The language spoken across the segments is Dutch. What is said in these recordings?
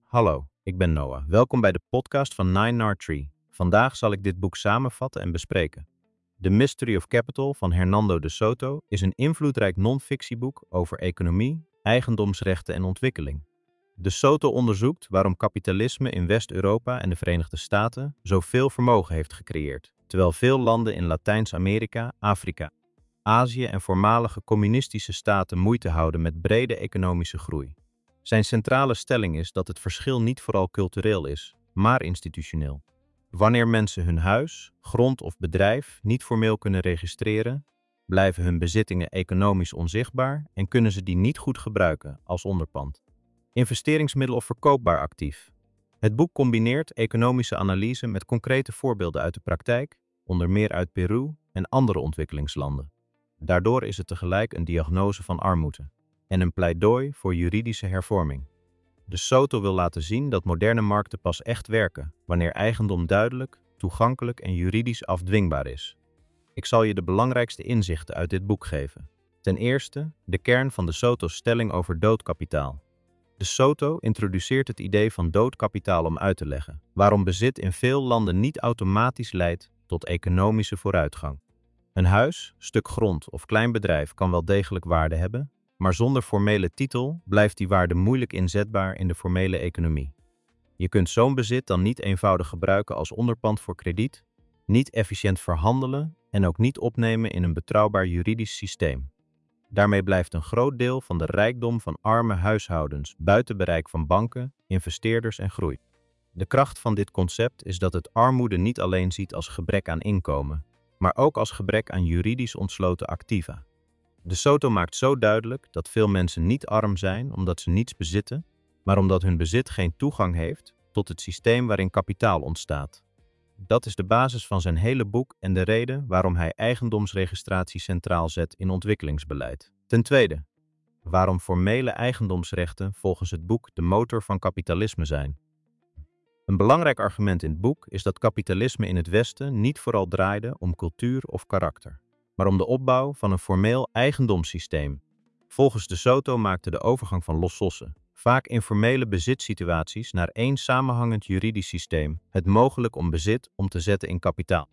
Hallo, ik ben Noah. Welkom bij de podcast van Nine Tree. Vandaag zal ik dit boek samenvatten en bespreken. The Mystery of Capital van Hernando de Soto is een invloedrijk non-fictieboek over economie, eigendomsrechten en ontwikkeling. De Soto onderzoekt waarom kapitalisme in West-Europa en de Verenigde Staten zoveel vermogen heeft gecreëerd, terwijl veel landen in Latijns-Amerika, Afrika, Azië en voormalige communistische staten moeite houden met brede economische groei. Zijn centrale stelling is dat het verschil niet vooral cultureel is, maar institutioneel. Wanneer mensen hun huis, grond of bedrijf niet formeel kunnen registreren, blijven hun bezittingen economisch onzichtbaar en kunnen ze die niet goed gebruiken als onderpand, investeringsmiddel of verkoopbaar actief. Het boek combineert economische analyse met concrete voorbeelden uit de praktijk, onder meer uit Peru en andere ontwikkelingslanden. Daardoor is het tegelijk een diagnose van armoede en een pleidooi voor juridische hervorming. De Soto wil laten zien dat moderne markten pas echt werken wanneer eigendom duidelijk, toegankelijk en juridisch afdwingbaar is. Ik zal je de belangrijkste inzichten uit dit boek geven. Ten eerste, de kern van de Soto's stelling over doodkapitaal. De Soto introduceert het idee van doodkapitaal om uit te leggen waarom bezit in veel landen niet automatisch leidt tot economische vooruitgang. Een huis, stuk grond of klein bedrijf kan wel degelijk waarde hebben, maar zonder formele titel blijft die waarde moeilijk inzetbaar in de formele economie. Je kunt zo'n bezit dan niet eenvoudig gebruiken als onderpand voor krediet, niet efficiënt verhandelen en ook niet opnemen in een betrouwbaar juridisch systeem. Daarmee blijft een groot deel van de rijkdom van arme huishoudens buiten bereik van banken, investeerders en groei. De kracht van dit concept is dat het armoede niet alleen ziet als gebrek aan inkomen, maar ook als gebrek aan juridisch ontsloten activa. De Soto maakt zo duidelijk dat veel mensen niet arm zijn omdat ze niets bezitten, maar omdat hun bezit geen toegang heeft tot het systeem waarin kapitaal ontstaat. Dat is de basis van zijn hele boek en de reden waarom hij eigendomsregistratie centraal zet in ontwikkelingsbeleid. Ten tweede, waarom formele eigendomsrechten volgens het boek de motor van kapitalisme zijn. Een belangrijk argument in het boek is dat kapitalisme in het Westen niet vooral draaide om cultuur of karakter, maar om de opbouw van een formeel eigendomssysteem. Volgens de Soto maakte de overgang van lossossen, vaak informele bezitssituaties, naar één samenhangend juridisch systeem het mogelijk om bezit om te zetten in kapitaal.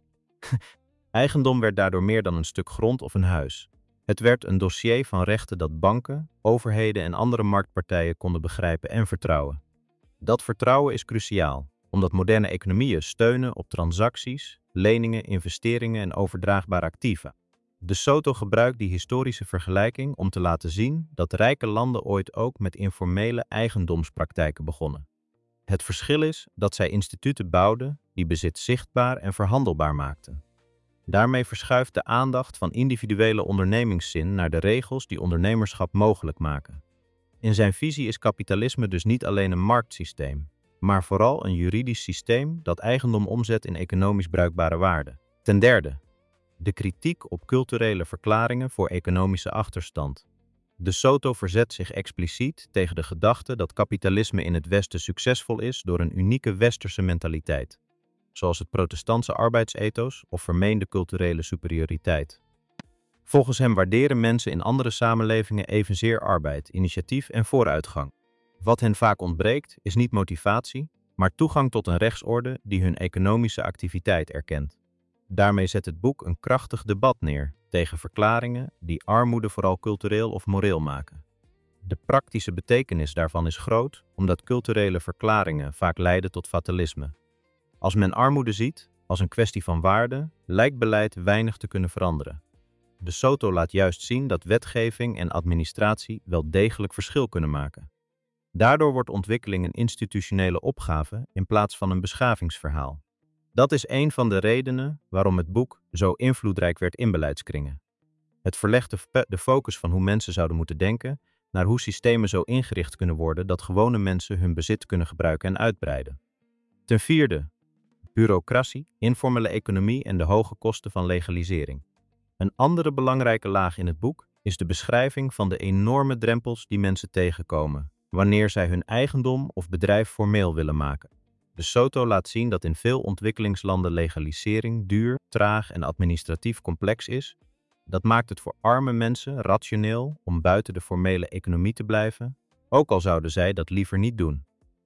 Eigendom werd daardoor meer dan een stuk grond of een huis. Het werd een dossier van rechten dat banken, overheden en andere marktpartijen konden begrijpen en vertrouwen. Dat vertrouwen is cruciaal, omdat moderne economieën steunen op transacties, leningen, investeringen en overdraagbare activa. De Soto gebruikt die historische vergelijking om te laten zien dat rijke landen ooit ook met informele eigendomspraktijken begonnen. Het verschil is dat zij instituten bouwden die bezit zichtbaar en verhandelbaar maakten. Daarmee verschuift de aandacht van individuele ondernemingszin naar de regels die ondernemerschap mogelijk maken. In zijn visie is kapitalisme dus niet alleen een marktsysteem, maar vooral een juridisch systeem dat eigendom omzet in economisch bruikbare waarde. Ten derde, de kritiek op culturele verklaringen voor economische achterstand. De Soto verzet zich expliciet tegen de gedachte dat kapitalisme in het Westen succesvol is door een unieke westerse mentaliteit, zoals het protestantse arbeidsethos of vermeende culturele superioriteit. Volgens hem waarderen mensen in andere samenlevingen evenzeer arbeid, initiatief en vooruitgang. Wat hen vaak ontbreekt is niet motivatie, maar toegang tot een rechtsorde die hun economische activiteit erkent. Daarmee zet het boek een krachtig debat neer tegen verklaringen die armoede vooral cultureel of moreel maken. De praktische betekenis daarvan is groot, omdat culturele verklaringen vaak leiden tot fatalisme. Als men armoede ziet als een kwestie van waarde, lijkt beleid weinig te kunnen veranderen. De Soto laat juist zien dat wetgeving en administratie wel degelijk verschil kunnen maken. Daardoor wordt ontwikkeling een institutionele opgave in plaats van een beschavingsverhaal. Dat is een van de redenen waarom het boek zo invloedrijk werd in beleidskringen. Het verlegt de focus van hoe mensen zouden moeten denken naar hoe systemen zo ingericht kunnen worden dat gewone mensen hun bezit kunnen gebruiken en uitbreiden. Ten vierde, bureaucratie, informele economie en de hoge kosten van legalisering. Een andere belangrijke laag in het boek is de beschrijving van de enorme drempels die mensen tegenkomen wanneer zij hun eigendom of bedrijf formeel willen maken. De Soto laat zien dat in veel ontwikkelingslanden legalisering duur, traag en administratief complex is. Dat maakt het voor arme mensen rationeel om buiten de formele economie te blijven, ook al zouden zij dat liever niet doen.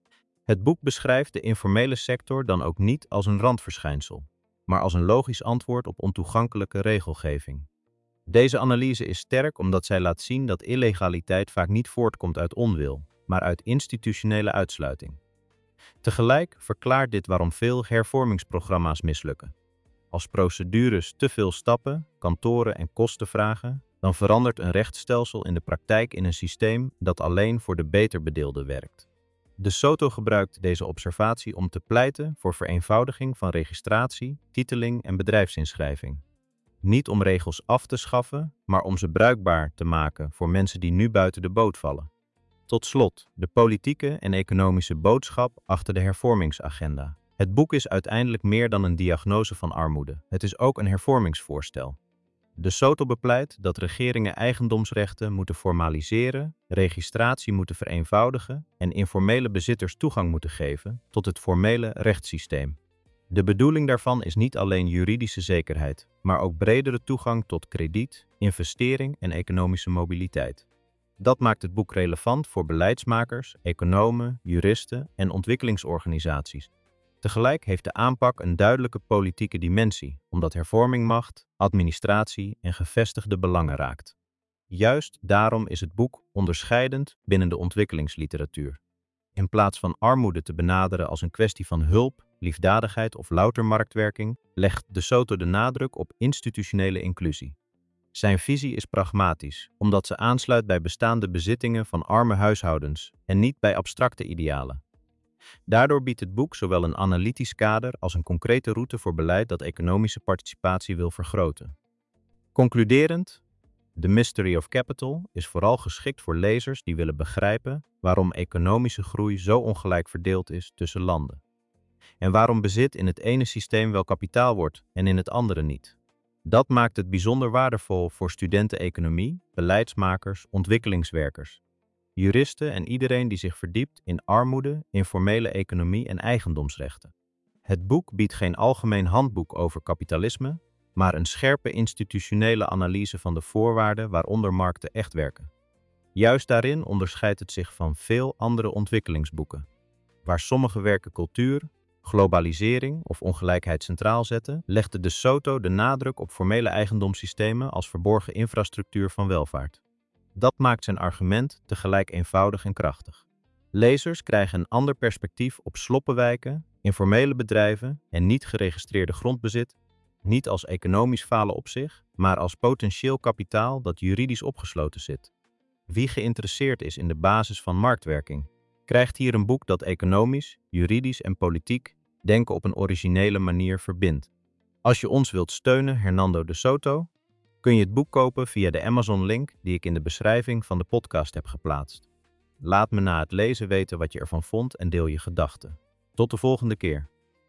Het boek beschrijft de informele sector dan ook niet als een randverschijnsel, maar als een logisch antwoord op ontoegankelijke regelgeving. Deze analyse is sterk omdat zij laat zien dat illegaliteit vaak niet voortkomt uit onwil, maar uit institutionele uitsluiting. Tegelijk verklaart dit waarom veel hervormingsprogramma's mislukken. Als procedures te veel stappen, kantoren en kosten vragen, dan verandert een rechtsstelsel in de praktijk in een systeem dat alleen voor de beter bedeelden werkt. De Soto gebruikt deze observatie om te pleiten voor vereenvoudiging van registratie, titeling en bedrijfsinschrijving. Niet om regels af te schaffen, maar om ze bruikbaar te maken voor mensen die nu buiten de boot vallen. Tot slot, de politieke en economische boodschap achter de hervormingsagenda. Het boek is uiteindelijk meer dan een diagnose van armoede. Het is ook een hervormingsvoorstel. De Soto bepleit dat regeringen eigendomsrechten moeten formaliseren, registratie moeten vereenvoudigen en informele bezitters toegang moeten geven tot het formele rechtssysteem. De bedoeling daarvan is niet alleen juridische zekerheid, maar ook bredere toegang tot krediet, investering en economische mobiliteit. Dat maakt het boek relevant voor beleidsmakers, economen, juristen en ontwikkelingsorganisaties. Tegelijk heeft de aanpak een duidelijke politieke dimensie, omdat hervorming macht, administratie en gevestigde belangen raakt. Juist daarom is het boek onderscheidend binnen de ontwikkelingsliteratuur. In plaats van armoede te benaderen als een kwestie van hulp, liefdadigheid of louter marktwerking, legt de Soto de nadruk op institutionele inclusie. Zijn visie is pragmatisch, omdat ze aansluit bij bestaande bezittingen van arme huishoudens en niet bij abstracte idealen. Daardoor biedt het boek zowel een analytisch kader als een concrete route voor beleid dat economische participatie wil vergroten. Concluderend, The Mystery of Capital is vooral geschikt voor lezers die willen begrijpen waarom economische groei zo ongelijk verdeeld is tussen landen. En waarom bezit in het ene systeem wel kapitaal wordt en in het andere niet. Dat maakt het bijzonder waardevol voor studenten economie, beleidsmakers, ontwikkelingswerkers, juristen en iedereen die zich verdiept in armoede, informele economie en eigendomsrechten. Het boek biedt geen algemeen handboek over kapitalisme, maar een scherpe institutionele analyse van de voorwaarden waaronder markten echt werken. Juist daarin onderscheidt het zich van veel andere ontwikkelingsboeken, waar sommige werken cultuur, globalisering of ongelijkheid centraal zetten, legde de Soto de nadruk op formele eigendomssystemen als verborgen infrastructuur van welvaart. Dat maakt zijn argument tegelijk eenvoudig en krachtig. Lezers krijgen een ander perspectief op sloppenwijken, informele bedrijven en niet geregistreerde grondbezit, niet als economisch falen op zich, maar als potentieel kapitaal dat juridisch opgesloten zit. Wie geïnteresseerd is in de basis van marktwerking, krijgt hier een boek dat economisch, juridisch en politiek denken op een originele manier verbindt. Als je ons wilt steunen, Hernando de Soto, kun je het boek kopen via de Amazon-link die ik in de beschrijving van de podcast heb geplaatst. Laat me na het lezen weten wat je ervan vond en deel je gedachten. Tot de volgende keer.